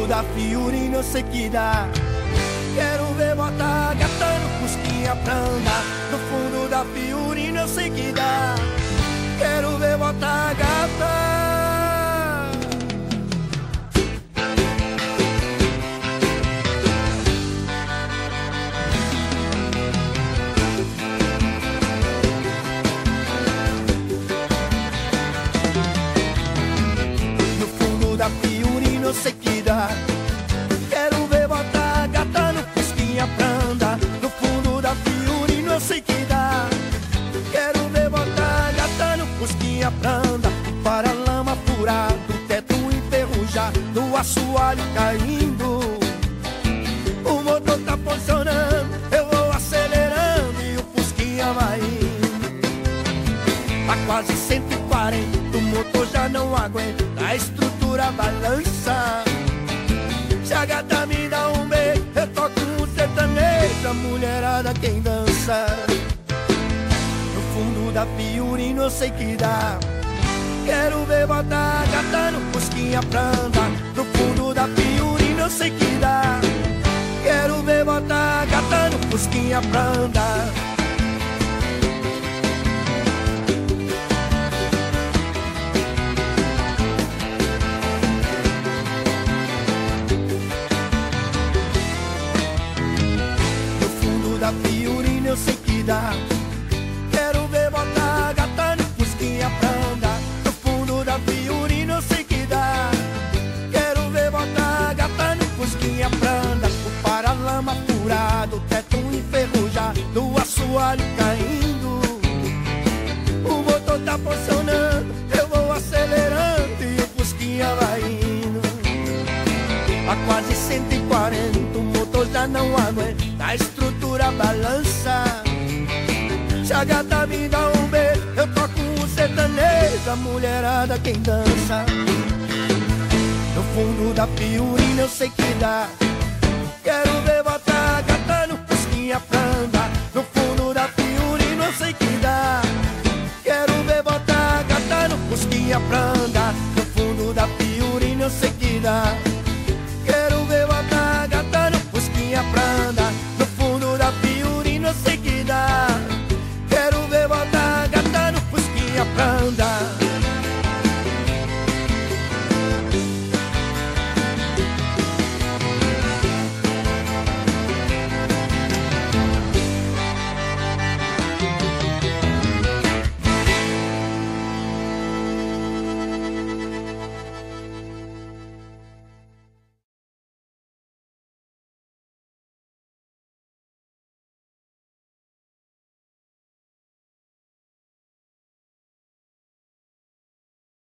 da Fiorina eu sei que dá. Quero ver botar gata no Fusquinha pra andar. No fundo da Fiorina eu sei que dá. Quero ver botar gata. Da Fiorina eu sei que dá. Quero ver botar gata no Fusquinha pra andar. No fundo da Fiorina eu sei que dá. Quero ver botar gata no Fusquinha pra andar. O paralama furado, o teto enferrujado, o assoalho caindo. O motor tá funcionando, eu vou acelerando e o Fusquinha vai indo. Tá quase 140, o motor já não aguenta, a estrutura balança. Se a gata me dá um beijo, eu toco um sertanejo, a mulherada quem dança. No fundo da Fiorina eu sei que dá. Quero ver botar gata no Fusquinha pra andar. No fundo da Fiorina eu sei que dá. Quero ver botar gata no Fusquinha pra andar. Da Fiorina eu sei que dá. Quero ver botar gata no Fusquinha pra andar. No fundo da Fiorina eu sei que dá. Quero ver botar gata no Fusquinha pra andar. O paralama furado, o teto enferrujado, o assoalho caindo. O motor tá funcionando, eu vou acelerando e o Fusquinha vai indo. A quase 140, o motor já não aguenta, a estrutura balança. Se a gata me dá um beijo, eu toco um sertanejo, a mulherada quem dança. No fundo da Fiorina eu sei que dá. Quero ver botar gata no Fusquinha pra andar. No fundo da Fiorina eu sei que dá. Quero ver botar gata no Fusquinha pra andar. No fundo da Fiorina eu sei que dá.